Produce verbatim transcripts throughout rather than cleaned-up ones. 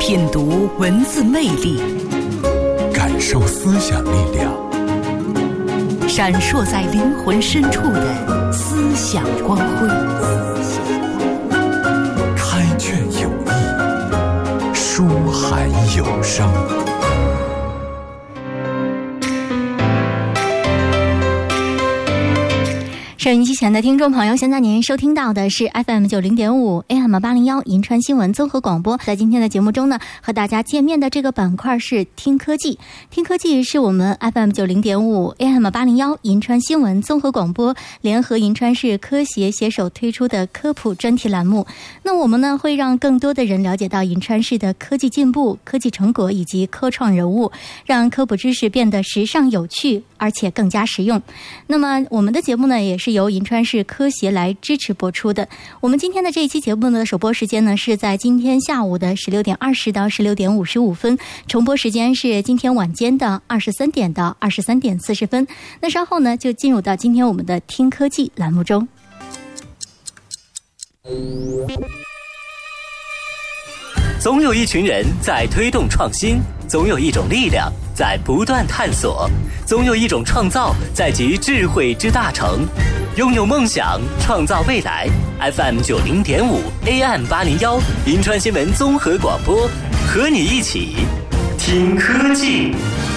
品读文字魅力， 感受思想力量， 闪烁在灵魂深处的思想光辉。 开卷有益，书海有声。 收音机前的听众朋友，现在您收听到的是 F M 九零点五 A M 八零一银川新闻综合广播。在今天的节目中呢，和大家见面的这个板块是听科技。听科技是我们 F M 九零点五 A M 八零一银川新闻综合广播联合银川市科协携手推出的科普专题栏目。那我们呢，会让更多的人了解到银川市的科技进步、科技成果以及科创人物，让科普知识变得时尚有趣，而且更加实用。那么我们的节目呢，也是由银川市科协来支持播出的。我们今天的这一期节目的首播时间呢，是在今天下午的十六点二十到十六点五十五分，重播时间是今天晚间的二十三点到二十三点四十分。那稍后呢，就进入到今天我们的听科技栏目中。 总有一群人在推动创新，总有一种力量在不断探索，总有一种创造在集智慧之大成。拥有梦想，创造未来。F M 九零点五 A M 八零幺银川新闻综合广播，和你一起听科技。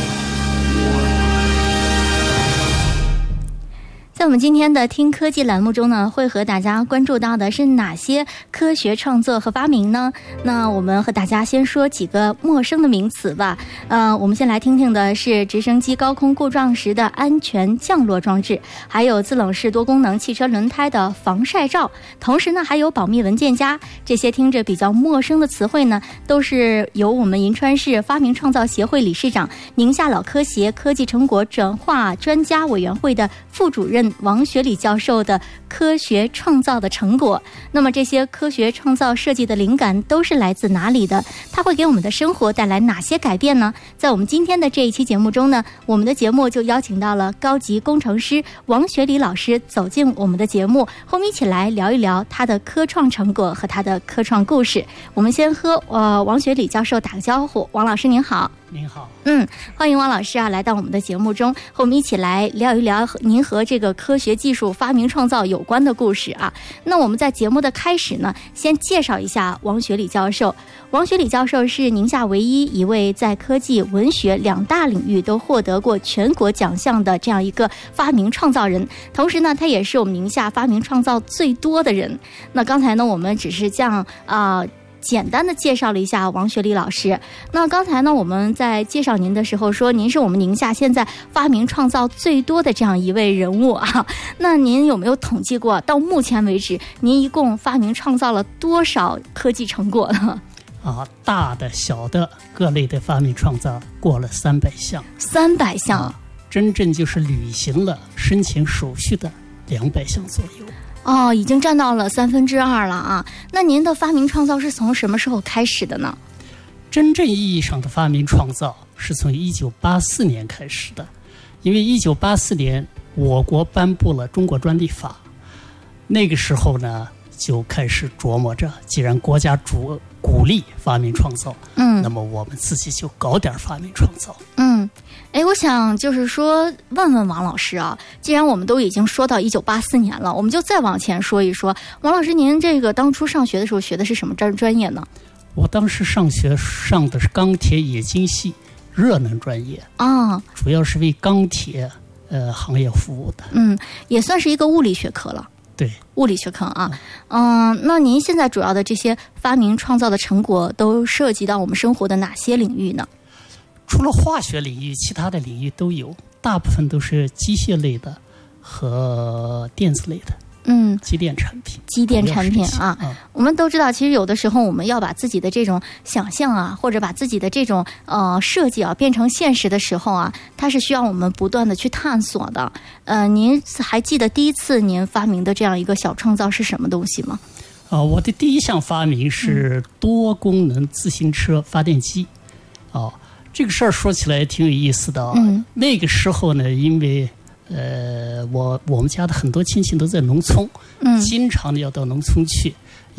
在我们今天的听科技栏目中呢，会和大家关注到的是哪些科学创作和发明呢？那我们和大家先说几个陌生的名词吧。呃，我们先来听听的是直升机高空故障时的安全降落装置，还有自冷式多功能汽车轮胎的防晒罩，同时呢还有保密文件夹。这些听着比较陌生的词汇呢，都是由我们银川市发明创造协会理事长、宁夏老科协科技成果转化专家委员会的副主任王学礼教授的科学创造的成果。那么这些科学创造设计的灵感都是来自哪里的？它会给我们的生活带来哪些改变呢？在我们今天的这一期节目中呢，我们的节目就邀请到了高级工程师王学礼老师走进我们的节目，和我们一起来聊一聊他的科创成果和他的科创故事。我们先和呃王学礼教授打个招呼。王老师您好。 您好， 嗯，欢迎王老师啊来到我们的节目中，和我们一起来聊一聊您和这个科学技术发明创造有关的故事啊。那我们在节目的开始呢，先介绍一下王学礼教授。王学礼教授是宁夏唯一一位在科技、文学两大领域都获得过全国奖项的这样一个发明创造人，同时呢，他也是我们宁夏发明创造最多的人。那刚才呢，我们只是这样啊。呃简单的介绍了一下王学礼老师。那刚才呢，我们在介绍您的时候说，您是我们宁夏现在发明创造最多的这样一位人物啊。那您有没有统计过，到目前为止，您一共发明创造了多少科技成果呢？ 啊，大的、小的各类的发明创造过了三百项。 三百项、 啊，真正就是履行了申请手续的两百项左右。 哦，已经占到了三分之二了啊！那您的发明创造是从什么时候开始的呢？ 真正意义上的发明创造是从一九八四年开始的，因为一九八四年我国颁布了中国专利法，那个时候呢就开始琢磨着，既然国家主鼓励发明创造，嗯，那么我们自己就搞点发明创造。 嗯，哎，我想就是说问问王老师啊，既然我们都已经说到一九八四年了，我们就再往前说一说。王老师，您这个当初上学的时候学的是什么专专业呢？ 我当时上学上的是钢铁冶金系热能专业啊，主要是为钢铁呃行业服务的。嗯， 也算是一个物理学科了。 对， 物理学科啊，嗯、呃，那您现在主要的这些发明创造的成果都涉及到我们生活的哪些领域呢？ 除了化学领域，其他的领域都有，大部分都是机械类的和电子类的。嗯，机电产品， 机电产品啊、嗯，我们都知道，其实有的时候我们要把自己的这种想象啊，或者把自己的这种呃设计啊变成现实的时候啊，它是需要我们不断的去探索的。呃，您还记得第一次您发明的这样一个小创造是什么东西吗？ 啊、呃，我的第一项发明是多功能自行车发电机。哦、呃，这个事儿说起来也挺有意思的啊、哦。嗯，那个时候呢，因为呃，我我们家的很多亲戚都在农村，嗯，经常的要到农村去，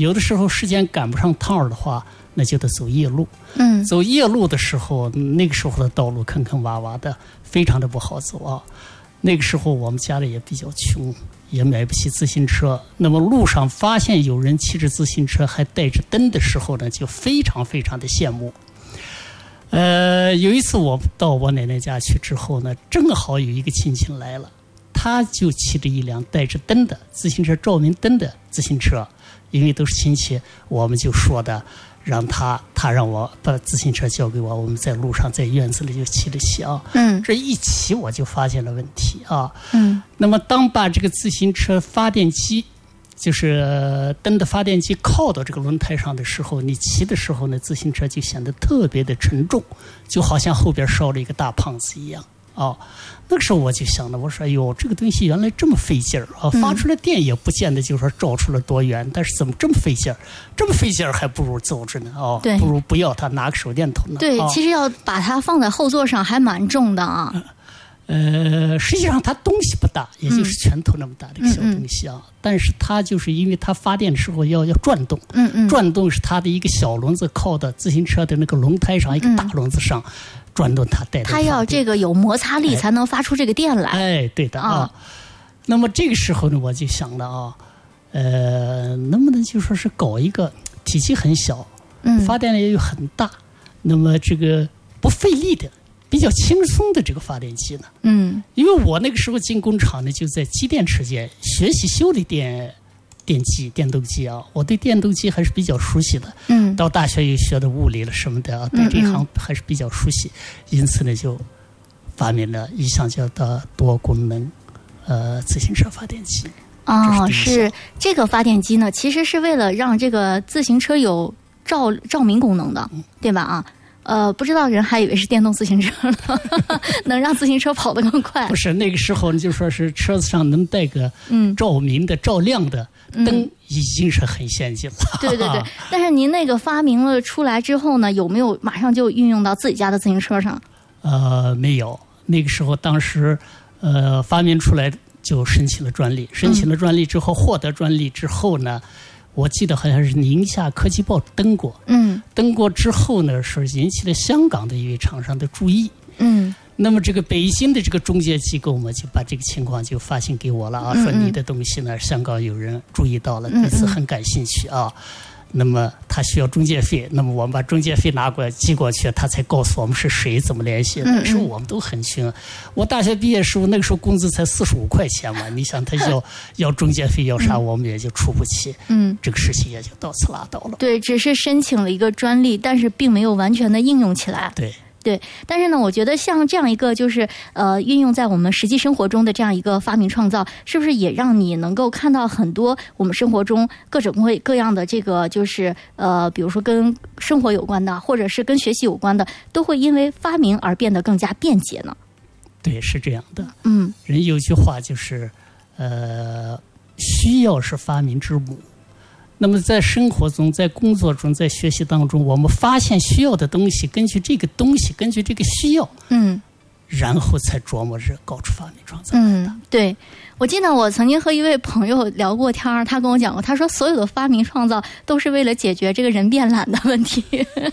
有的时候时间赶不上趟的话，那就得走夜路。 嗯， 走夜路的时候，那个时候的道路坑坑洼洼的，非常的不好走啊。那个时候我们家里也比较穷，也买不起自行车。那么路上发现有人骑着自行车还带着灯的时候呢，就非常非常的羡慕。呃，有一次我到我奶奶家去之后呢，正好有一个亲戚来了，他就骑着一辆带着灯的自行车，照明灯的自行车。因为都是亲戚，我们就说的，让他他让我把自行车交给我，我们在路上在院子里就骑着骑啊。 嗯， 这一骑我就发现了问题啊。 嗯， 那么当把这个自行车发电机，就是灯的发电机靠到这个轮胎上的时候，你骑的时候呢，自行车就显得特别的沉重，就好像后边烧了一个大胖子一样。哦，那个时候我就想了，我说：“哎呦，这个东西原来这么费劲儿啊！发出来电也不见得就是说照出了多远，嗯、但是怎么这么费劲儿？这么费劲儿，还不如走着呢哦，不如不要它，拿个手电筒呢。 对， 哦、 其实要把它放在后座上还蛮重的啊。 呃，实际上它东西不大，也就是拳头那么大的一个小东西啊。嗯嗯、但是它就是因为它发电的时候要要转动， 嗯嗯， 转动是它的一个小轮子靠到自行车的那个轮胎上，一个大轮子上。嗯转动它带， 它要这个有摩擦力才能发出这个电来。 哎，对的啊。哦、那么这个时候呢，我就想了啊，呃，能不能就说是搞一个体积很小， 嗯， 发电量又很大，那么这个不费力的、比较轻松的这个发电机呢？ 嗯， 因为我那个时候进工厂呢，就在机电车间学习修理电。电机、电动机啊，我对电动机还是比较熟悉的。 嗯， 到大学又学的物理了什么的啊，对这一行还是比较熟悉。嗯嗯，因此呢，就发明了一项叫做多功能呃自行车发电机。 哦，是, 是这个发电机呢，其实是为了让这个自行车有照照明功能的，嗯、对吧？啊。呃，不知道人还以为是电动自行车呢，能让自行车跑得更快。 不是那个时候，就说是车子上能带个照明的、嗯、照亮的灯，已经是很先进了。 对对对，但是您那个发明了出来之后呢，有没有马上就运用到自己家的自行车上？ 呃，没有。那个时候，当时呃发明出来就申请了专利，申请了专利之后，嗯、获得专利之后呢。我记得好像是宁夏科技报登过， 嗯， 登过之后呢，是引起了香港的一位厂商的注意， 嗯， 那么这个北京的这个中介机构嘛，就把这个情况就发信给我了啊， 嗯嗯说你的东西呢，香港有人注意到了，对此很感兴趣啊。嗯嗯那么他需要中介费，那么我们把中介费拿过来寄过去，他才告诉我们是谁怎么联系的。那时候我们都很穷，我大学毕业时候那个时候工资才四十五块钱嘛，你想他要要中介费要啥，我们也就出不起。 嗯， 这个事情也就到此拉倒了。 对，只是申请了一个专利，但是并没有完全的应用起来。 对。 对，但是呢，我觉得像这样一个就是呃运用在我们实际生活中的这样一个发明创造，是不是也让你能够看到很多我们生活中各种各各样的这个就是呃，比如说跟生活有关的，或者是跟学习有关的，都会因为发明而变得更加便捷呢？ 对，是这样的。 嗯， 人有句话就是，呃，需要是发明之母。那么在生活中，在工作中，在学习当中，我们发现需要的东西，根据这个东西，根据这个需要， 嗯， 然后才琢磨着搞出发明创造。 嗯，对，我记得我曾经和一位朋友聊过天儿，他跟我讲过，他说所有的发明创造都是为了解决这个人变懒的问题，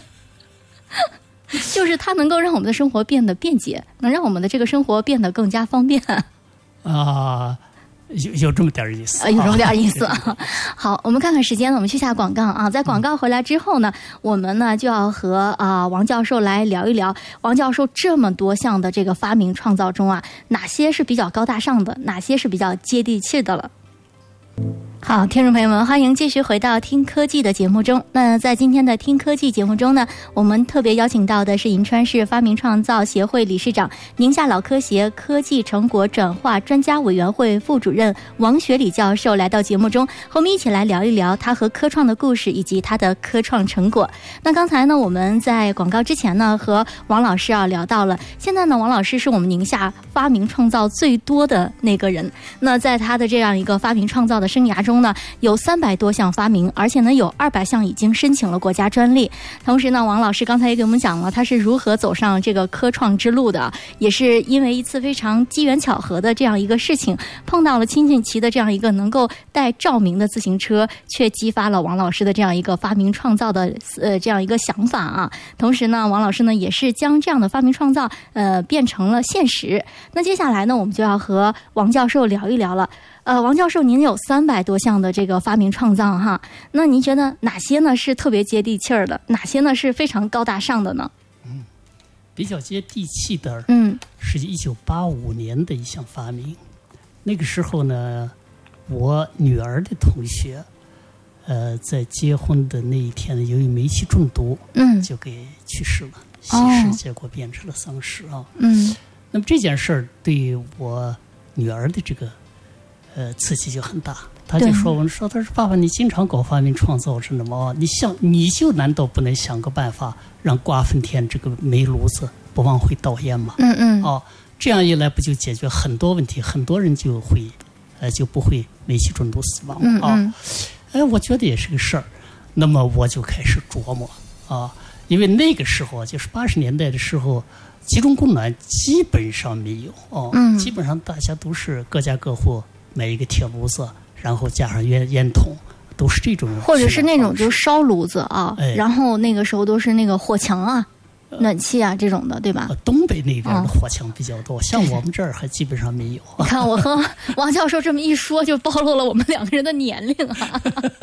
就是它能够让我们的生活变得便捷，能让我们的这个生活变得更加方便。 啊。呃有有这么点意思， 有这么点意思啊！好，我们看看时间了，我们去下广告啊。在广告回来之后呢，我们呢就要和啊、呃、王教授来聊一聊，王教授这么多项的这个发明创造中啊，哪些是比较高大上的，哪些是比较接地气的了。好，听众朋友们，欢迎继续回到听科技的节目中。那在今天的听科技节目中呢，我们特别邀请到的是银川市发明创造协会理事长、宁夏老科协科技成果转化专家委员会副主任王学礼教授来到节目中，和我们一起来聊一聊他和科创的故事以及他的科创成果。那刚才呢，我们在广告之前呢，和王老师啊聊到了，现在呢，王老师是我们宁夏发明创造最多的那个人。那在他的这样一个发明创造的生涯中， 中呢，有三百多项发明，而且呢有二百项已经申请了国家专利。同时呢，王老师刚才也给我们讲了他是如何走上这个科创之路的，也是因为一次非常机缘巧合的这样一个事情，碰到了亲近骑的这样一个能够带照明的自行车，却激发了王老师的这样一个发明创造的呃这样一个想法啊。同时呢，王老师呢也是将这样的发明创造呃变成了现实。那接下来呢，我们就要和王教授聊一聊了。呃，王教授，您有三百多项的这个发明创造哈，那您觉得哪些呢是特别接地气儿的，哪些呢是非常高大上的呢？ 嗯，比较接地气的， 嗯，是一九八五年的一项发明。那个时候呢，我女儿的同学，呃，在结婚的那一天呢，由于煤气中毒，嗯，就给去世了，喜事结果变成了丧事啊。嗯，那么这件事儿对我女儿的这个。呃，刺激就很大，他就说：“我们说，他说爸爸，你经常搞发明创造，真的吗？你想，你就难道不能想个办法，让瓜分田这个煤炉子不往回倒烟吗？嗯嗯，哦，这样一来不就解决很多问题，很多人就会，呃，就不会煤气中毒死亡啊。嗯嗯哎，我觉得也是个事儿。那么我就开始琢磨啊，因为那个时候就是八十年代的时候。”集中供暖基本上没有哦，嗯、基本上大家都是各家各户买一个铁炉子，然后加上烟烟筒，都是这种， 或者是那种就烧炉子啊，哎、然后那个时候都是那个火墙啊、呃、暖气啊这种的，对吧？ 呃、东北那边的火墙比较多，嗯、像我们这儿还基本上没有。 你看我和王教授这么一说，就暴露了我们两个人的年龄啊。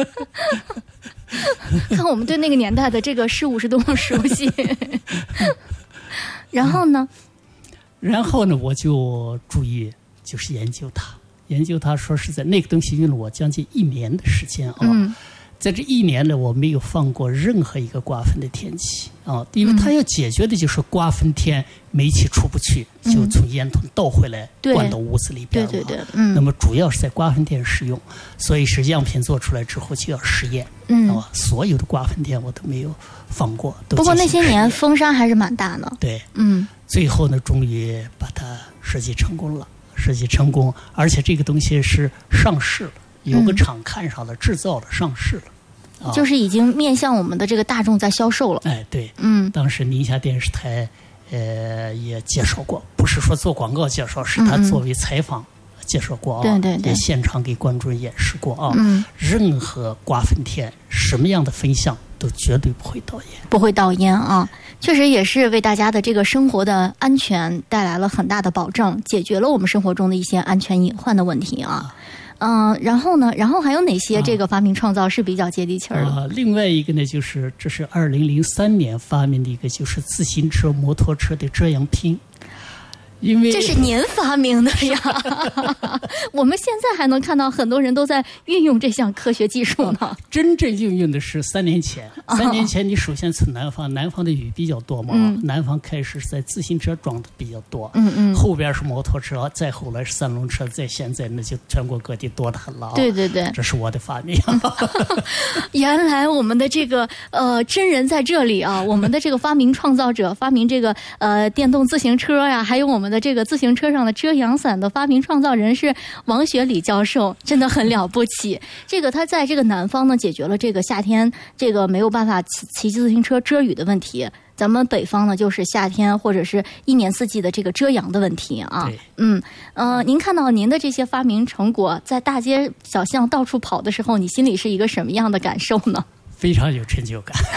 看我们对那个年代的这个事物是多么熟悉。然后呢？ 然后呢？我就注意，就是研究它，研究它。说实在，那个东西用了我将近一年的时间啊。嗯、在这一年呢，我没有放过任何一个瓜分的天气啊，因为它要解决的就是瓜分天煤气出不去，嗯、就从烟筒倒回来，灌到屋子里边了。 对对对，嗯。 那么主要是在瓜分天使用，所以是样品做出来之后就要实验。嗯。啊，所有的瓜分天我都没有放过。 不过那些年风沙还是蛮大的。 对，嗯。最后呢，终于把它设计成功了，设计成功，而且这个东西是上市了，有个厂看上了，制造了，上市了。 啊、就是已经面向我们的这个大众在销售了。 哎，对，嗯，当时宁夏电视台呃也介绍过，不是说做广告介绍，是他作为采访介绍过啊， 对对对， 现场给观众演示过啊。嗯，任何瓜分天什么样的分项都绝对不会倒烟， 不会倒烟啊。确实也是为大家的这个生活的安全带来了很大的保证，解决了我们生活中的一些安全隐患的问题啊。嗯、呃，然后呢，然后还有哪些这个发明创造是比较接地气儿的？ 啊，另外一个呢，就是这是二零零三年发明的一个，就是自行车、摩托车的遮阳屏。因为这是您发明的呀，我们现在还能看到很多人都在运用这项科学技术呢。 啊、真正应用的是三年前，三年前你首先从南方，南方的雨比较多嘛，嗯、南方开始在自行车装的比较多，嗯嗯，后边是摩托车，再后来是三轮车，再现在那就全国各地多得很了、啊。 对对对， 这是我的发明。 原来我们的这个呃真人在这里啊，我们的这个发明创造者，发明这个呃电动自行车呀，还有我们的这个自行车上的遮阳伞的发明创造人是王学礼教授，真的很了不起。这个他在这个南方呢，解决了这个夏天这个没有办法骑骑自行车遮雨的问题。咱们北方呢，就是夏天或者是一年四季的这个遮阳的问题啊。嗯呃，您看到您的这些发明成果在大街小巷到处跑的时候，你心里是一个什么样的感受呢？ 非常有成就感。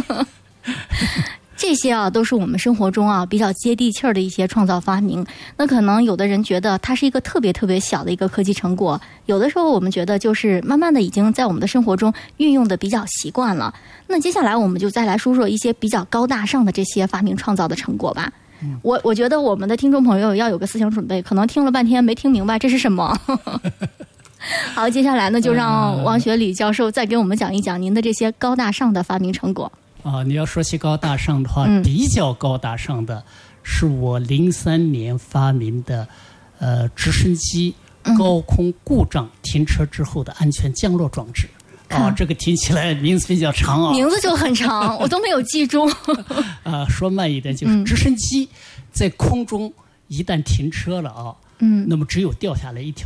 这些啊，都是我们生活中啊比较接地气儿的一些创造发明。那可能有的人觉得它是一个特别特别小的一个科技成果，有的时候我们觉得就是慢慢的已经在我们的生活中运用的比较习惯了。那接下来我们就再来说说一些比较高大上的这些发明创造的成果吧。嗯、我我觉得我们的听众朋友要有个思想准备，可能听了半天没听明白这是什么。好，接下来呢，就让王学礼教授再给我们讲一讲您的这些高大上的发明成果。 啊，你要说起高大上的话，嗯、比较高大上的是我零三年发明的，呃，直升机高空故障停车之后的安全降落装置。啊、哦，这个听起来名字比较长啊， 名字就很长，我都没有记住。 啊，说慢一点，就是直升机在空中一旦停车了啊，嗯，那么只有掉下来一条路，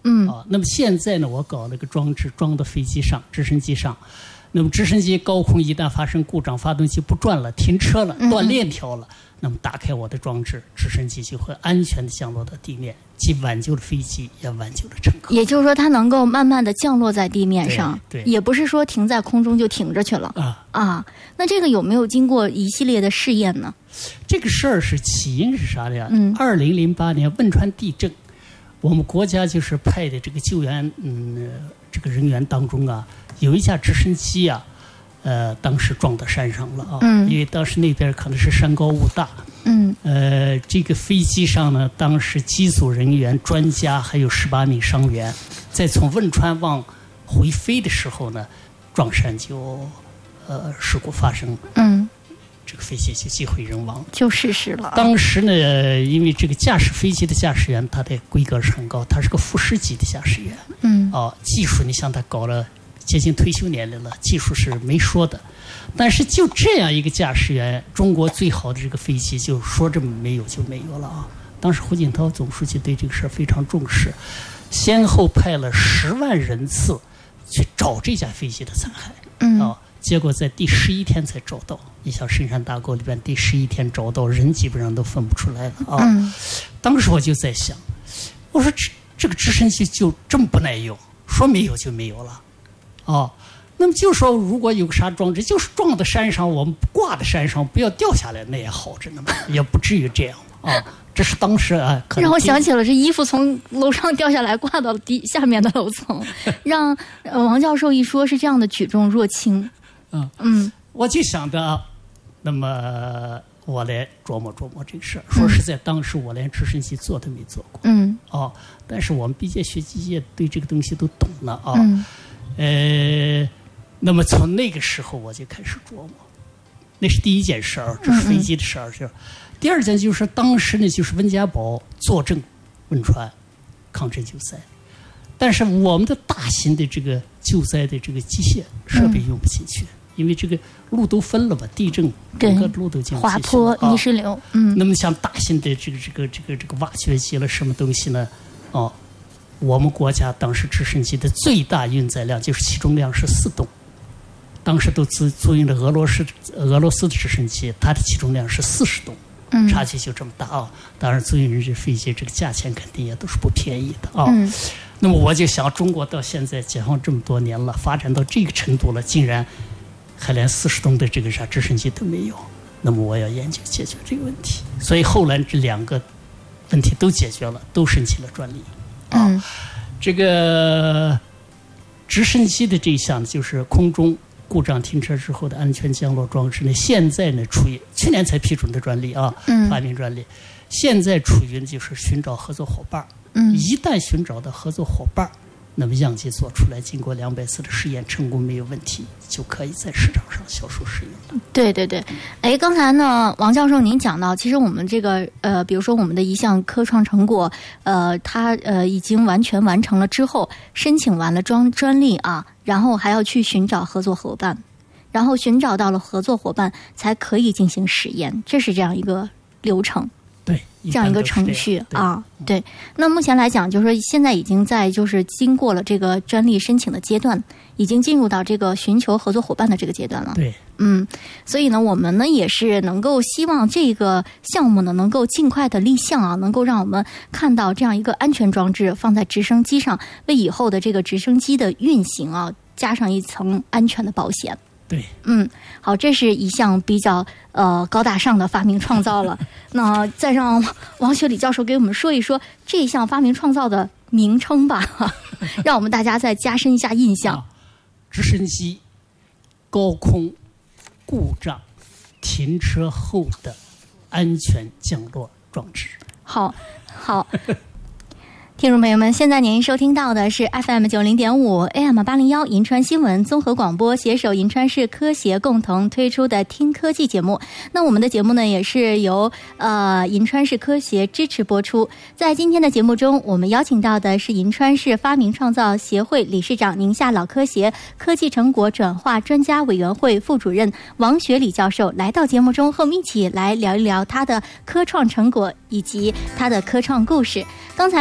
嗯啊，那么现在呢，我搞了个装置装到飞机上、直升机上。那么直升机高空一旦发生故障，发动机不转了、停车了、断链条了，嗯、那么打开我的装置，直升机就会安全的降落到地面，既挽救了飞机，也挽救了乘客。 也就是说，它能够慢慢的降落在地面上， 对，对也不是说停在空中就停着去了啊啊。那这个有没有经过一系列的试验呢？ 这个事儿是起因是啥的呀？ 嗯， 二零零八年汶川地震，我们国家就是派的这个救援嗯这个人员当中啊，有一架直升机啊。呃，当时撞到山上了啊， 嗯， 因为当时那边可能是山高雾大， 嗯， 呃，这个飞机上呢，当时机组人员、专家还有十八名伤员，在从汶川往回飞的时候呢，撞山就呃事故发生， 嗯， 这个飞机就机毁人亡， 就逝世了。 当时呢，因为这个驾驶飞机的驾驶员他的规格是很高，他是个副师级的驾驶员， 嗯， 啊，技术你像他搞了。接近退休年龄了，技术是没说的，但是就这样一个驾驶员，中国最好的这个飞机就说这么没有就没有了啊！当时胡锦涛总书记对这个事儿非常重视，先后派了十万人次去找这架飞机的残骸， 嗯啊，结果在第十一天才找到。你像深山大沟里边，第十一天找到人，基本上都分不出来了啊！ 嗯、 当时我就在想，我说这这个直升机就这么不耐用，说没有就没有了。哦，那么就说如果有个啥装置，就是撞到山上，我们挂在山上，不要掉下来，那也好着呢嘛，也不至于这样啊。这是当时啊，可能让我想起了这衣服从楼上掉下来挂到底下面的楼层，让、呃、王教授一说是这样的举重若轻。 嗯嗯， 我就想着啊，那么我来琢磨琢磨这个事儿。说实在，当时我连直升机做都没做过。 嗯。 哦，但是我们毕竟学机械，对这个东西都懂了啊。 嗯。 呃，那么从那个时候我就开始琢磨，那是第一件事儿，这是飞机的事儿。嗯嗯第二件就是当时呢，就是温家宝坐镇汶川抗震救灾，但是我们的大型的这个救灾的这个机械设备用不进去，嗯、因为这个路都分了嘛，地震整个路都进不进去， 滑坡、泥石流。嗯， 那么像大型的这个这个这个这个挖掘机了什么东西呢？哦。我们国家当时直升机的最大运载量就是起重量是四吨，当时都租租用了俄罗斯俄罗斯的直升机，它的起重量是四十吨， 嗯， 差距就这么大啊！当然，租用人这飞机这个价钱肯定也都是不便宜的啊。 嗯， 那么我就想，中国到现在解放这么多年了，发展到这个程度了，竟然还连四十吨的这个啥直升机都没有，那么我要研究解决这个问题。所以后来这两个问题都解决了，都申请了专利。啊， 嗯、 这个直升机的这一项就是空中故障停车之后的安全降落装置呢，现在呢处于去年才批准的专利啊， 嗯、 发明专利，现在处于就是寻找合作伙伴。 嗯， 一旦寻找到合作伙伴，那么样机做出来，经过两百次的试验成功没有问题，就可以在市场上销售使用了。 对对对，哎，刚才呢，王教授您讲到，其实我们这个呃，比如说我们的一项科创成果，呃，它呃已经完全完成了之后，申请完了专专利啊，然后还要去寻找合作伙伴，然后寻找到了合作伙伴，才可以进行实验，这是这样一个流程。 对， 这样一个程序啊，对。那目前来讲，就是说现在已经在就是经过了这个专利申请的阶段，已经进入到这个寻求合作伙伴的这个阶段了。 对， 嗯，所以呢，我们呢也是能够希望这个项目呢能够尽快的立项啊，能够让我们看到这样一个安全装置放在直升机上，为以后的这个直升机的运行啊加上一层安全的保险。 对， 嗯，好，这是一项比较呃高大上的发明创造了。那再让王学礼教授给我们说一说这项发明创造的名称吧，让我们大家再加深一下印象。 啊、直升机高空故障停车后的安全降落装置。 好，好。听众朋友们，现在您收听到的是 F M 九零点五 A M 八零幺银川新闻综合广播携手银川市科协共同推出的听科技节目。那我们的节目呢，也是由呃银川市科协支持播出。在今天的节目中，我们邀请到的是银川市发明创造协会理事长、宁夏老科协科技成果转化专家委员会副主任王学礼教授，来到节目中和我们一起来聊一聊他的科创成果以及他的科创故事。刚才呢，我们在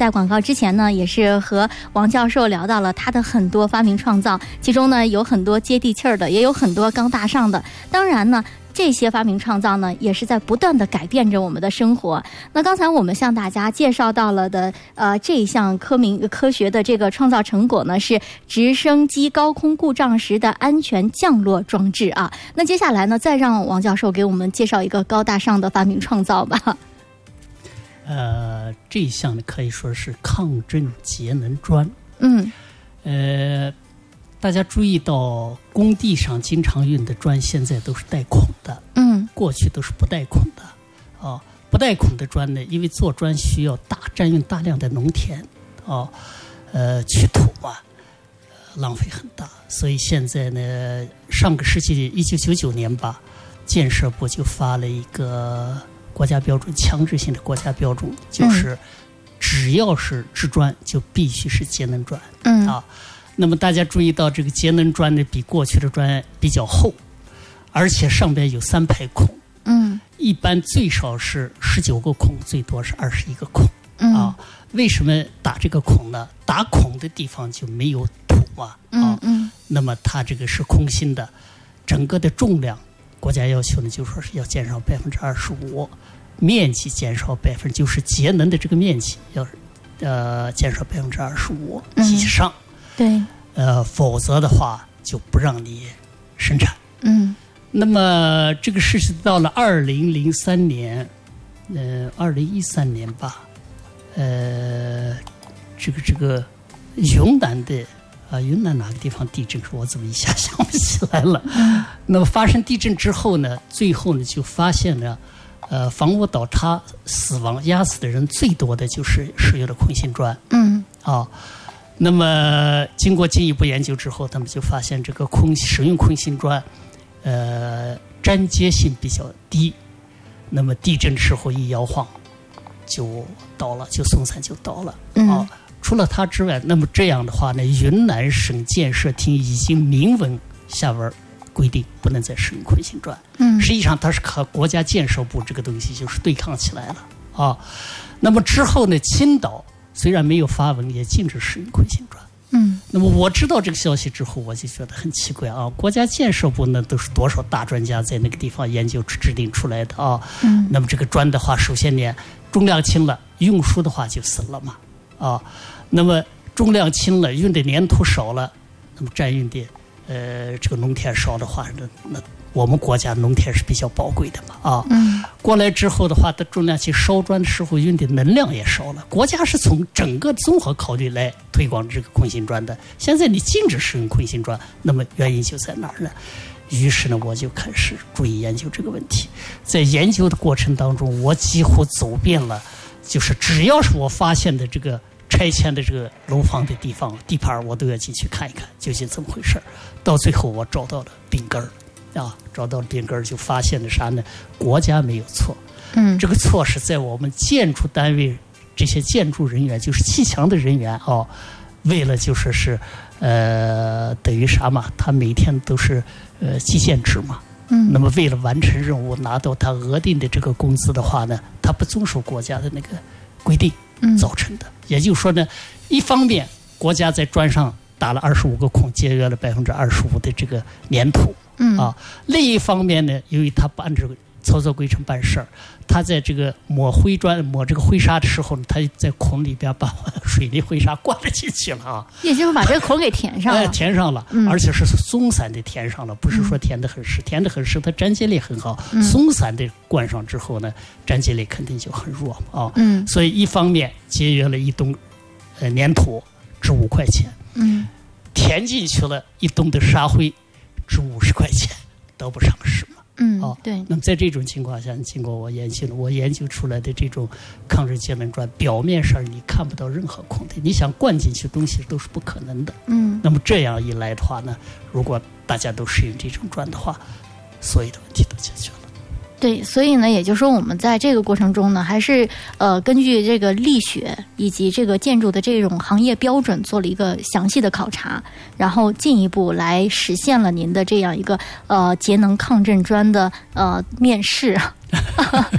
在广告之前呢，也是和王教授聊到了他的很多发明创造，其中呢有很多接地气儿的，也有很多高大上的。当然呢，这些发明创造呢，也是在不断的改变着我们的生活。那刚才我们向大家介绍到了的，呃，这一项科明科学的这个创造成果呢，是直升机高空故障时的安全降落装置啊。那接下来呢，再让王教授给我们介绍一个高大上的发明创造吧。 呃，这一项呢可以说是抗震节能砖。嗯，呃。大家注意到，工地上经常用的砖现在都是带孔的，嗯，过去都是不带孔的，啊，不带孔的砖呢，因为做砖需要大占用大量的农田，啊，呃，取土嘛，呃，浪费很大，所以现在呢，上个世纪一九九九年吧，建设部就发了一个国家标准，强制性的国家标准，就是只要是制砖就必须是节能砖，嗯啊。那么大家注意到，这个节能砖呢，比过去的砖比较厚，而且上边有三排孔。嗯，一般最少是十九个孔，最多是二十一个孔。嗯啊，为什么打这个孔呢？打孔的地方就没有土啊。啊，嗯嗯。那么它这个是空心的，整个的重量，国家要求呢，就说是要减少百分之二十五，面积减少百分，就是节能的这个面积要呃减少百分之二十五以上。嗯对， 呃，否则的话就不让你生产。嗯，那么这个事情到了二零零三年，呃，二零一三年吧，呃，这个这个云南的啊，云南哪个地方地震？我怎么一下想不起来了？嗯、那么发生地震之后呢，最后呢就发现了，呃，房屋倒塌死亡压死的人最多的就是使用的空心砖。嗯，啊。那么，经过进一步研究之后，他们就发现这个空使用空心砖，呃，粘结性比较低。那么地震的时候一摇晃，就倒了，就松散就倒了。嗯、啊，除了它之外，那么这样的话呢，云南省建设厅已经明文下文规定，不能再使用空心砖。嗯，实际上它是和国家建设部这个东西就是对抗起来了啊。那么之后呢，青岛。虽然没有发文，也禁止使用空心砖。嗯，那么我知道这个消息之后，我就觉得很奇怪啊！国家建设部呢，都是多少大专家在那个地方研究制定出来的啊。嗯，那么这个砖的话，首先呢，重量轻了，运输的话就死了嘛。啊，那么重量轻了，用的粘土少了，那么占用的呃这个农田少的话，那那。我们国家农田是比较宝贵的嘛，啊，嗯，过来之后的话，它重量去烧砖的时候用的能量也少了。国家是从整个综合考虑来推广这个空心砖的。现在你禁止使用空心砖，那么原因就在哪儿呢？于是呢，我就开始注意研究这个问题。在研究的过程当中，我几乎走遍了，就是只要是我发现的这个拆迁的这个楼房的地方地盘，我都要进去看一看究竟怎么回事。到最后，我找到了病根儿。啊，找到了病根儿，就发现了啥呢？国家没有错，嗯，这个错是在我们建筑单位这些建筑人员，就是砌墙的人员啊、哦，为了就说是呃，等于啥嘛？他每天都是呃计件制嘛，嗯，那么为了完成任务，拿到他额定的这个工资的话呢，他不遵守国家的那个规定造成的。嗯、也就是说呢，一方面国家在砖上打了二十五个孔，节约了百分之二十五的这个粘土。嗯啊，另一方面呢，由于他不按这个操作规程办事儿，他在这个抹灰砖、抹这个灰沙的时候呢，他在孔里边把水泥灰沙灌了进去了啊， 也就是把这个孔给填上了， 呃、填上了，嗯、而且是松散的填上了，不是说填得很实，嗯、填得很实，它粘结力很好，嗯、松散的灌上之后呢，粘结力肯定就很弱啊。嗯，所以一方面节约了一吨呃粘土值五块钱，嗯，填进去了一吨的沙灰。值五十块钱，得不偿失嘛。嗯，哦，对。那么在这种情况下，经过我研究了，我研究出来的这种抗震节能砖，表面上你看不到任何孔的，你想灌进去东西都是不可能的。嗯。那么这样一来的话呢，如果大家都使用这种砖的话，所有的问题都解决了。 对，所以呢，也就是说，我们在这个过程中呢，还是呃根据这个力学以及这个建筑的这种行业标准做了一个详细的考察，然后进一步来实现了您的这样一个呃节能抗震砖的呃面试。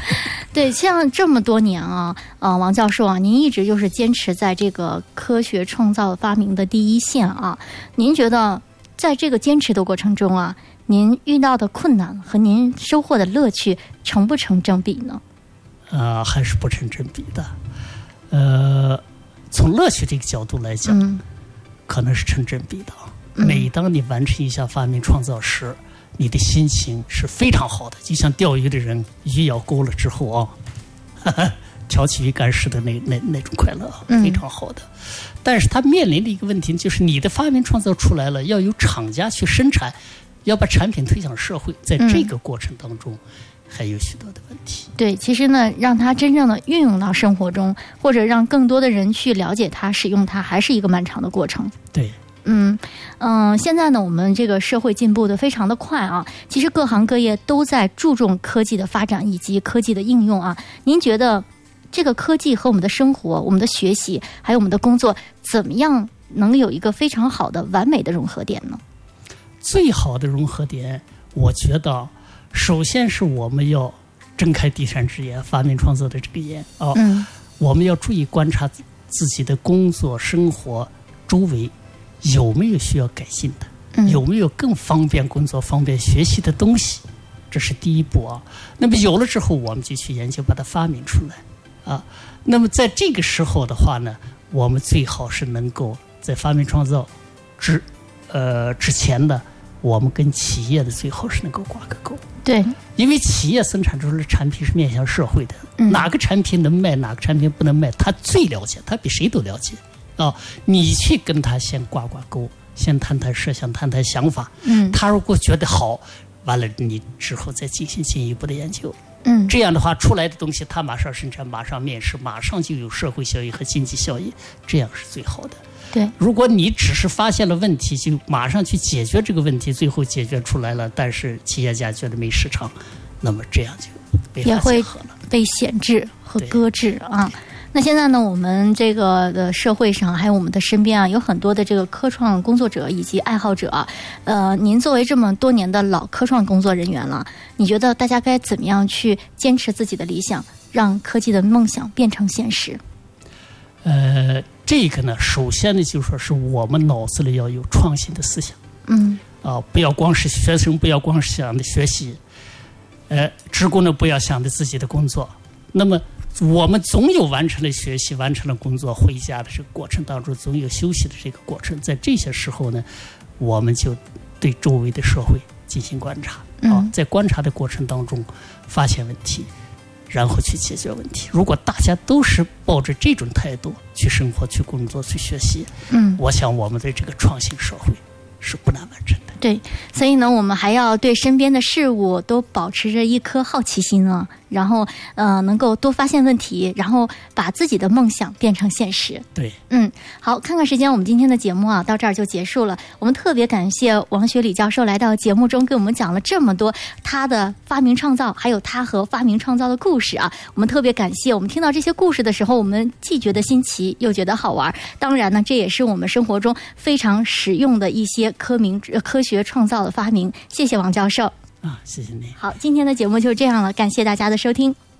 对，像这么多年啊，呃，王教授啊，您一直就是坚持在这个科学创造发明的第一线啊。您觉得在这个坚持的过程中啊，您遇到的困难和您收获的乐趣成不成正比呢？ 呃，还是不成正比的。呃，从乐趣这个角度来讲，嗯、可能是成正比的。每当你完成一项发明创造时，你的心情是非常好的，就像钓鱼的人鱼咬钩了之后啊，哈哈，挑起鱼竿时的那那那种快乐，非常好的。嗯、但是它面临的一个问题就是，你的发明创造出来了，要有厂家去生产，要把产品推向社会，在这个过程当中。嗯还有许多的问题。 对，其实呢，让它真正的运用到生活中，或者让更多的人去了解它、使用它，还是一个漫长的过程。 对， 嗯嗯、呃，现在呢，我们这个社会进步的非常的快啊，其实各行各业都在注重科技的发展以及科技的应用啊。您觉得这个科技和我们的生活、我们的学习，还有我们的工作，怎么样能有一个非常好的、完美的融合点呢？ 最好的融合点，我觉得。首先是我们要睁开第三只眼，发明创造的这个眼啊、哦嗯，我们要注意观察自己的工作、生活周围有没有需要改进的，嗯、有没有更方便工作、方便学习的东西，这是第一步啊。那么有了之后，我们就去研究把它发明出来啊。那么在这个时候的话呢，我们最好是能够在发明创造之呃之前的。我们跟企业的最好是能够挂个钩， 对， 因为企业生产出来的产品是面向社会的，嗯、哪个产品能卖，哪个产品不能卖，他最了解，他比谁都了解啊、哦！你去跟他先挂挂钩，先谈谈设想，谈谈想法，嗯，他如果觉得好，完了你之后再进行进一步的研究，嗯，这样的话出来的东西，他马上生产，马上面世，马上就有社会效益和经济效益，这样是最好的。 对， 如果你只是发现了问题，就马上去解决这个问题，最后解决出来了，但是企业家觉得没市场，那么这样就被也会被闲置和搁置啊。那现在呢，我们这个的社会上，还有我们的身边啊，有很多的这个科创工作者以及爱好者。呃，您作为这么多年的老科创工作人员了，你觉得大家该怎么样去坚持自己的理想，让科技的梦想变成现实？ 呃，这个呢，首先呢，就说是我们脑子里要有创新的思想，嗯，啊、呃，不要光是学生，不要光是想着学习，呃，职工呢不要想着自己的工作。那么，我们总有完成了学习、完成了工作、回家的这个过程当中，总有休息的这个过程。在这些时候呢，我们就对周围的社会进行观察，嗯、啊，在观察的过程当中发现问题。然后去解决问题。如果大家都是抱着这种态度去生活、去工作、去学习，嗯，我想我们的这个创新社会是不难完成的。 对，所以呢，我们还要对身边的事物都保持着一颗好奇心啊，然后呃，能够多发现问题，然后把自己的梦想变成现实。 对， 嗯，好，看看时间，我们今天的节目啊，到这儿就结束了。我们特别感谢王学礼教授来到节目中，给我们讲了这么多他的发明创造，还有他和发明创造的故事啊。我们特别感谢，我们听到这些故事的时候，我们既觉得新奇，又觉得好玩。当然呢，这也是我们生活中非常实用的一些科明科学创造的发明。谢谢王教授。 啊，谢谢你。 好，今天的节目就这样了，感谢大家的收听。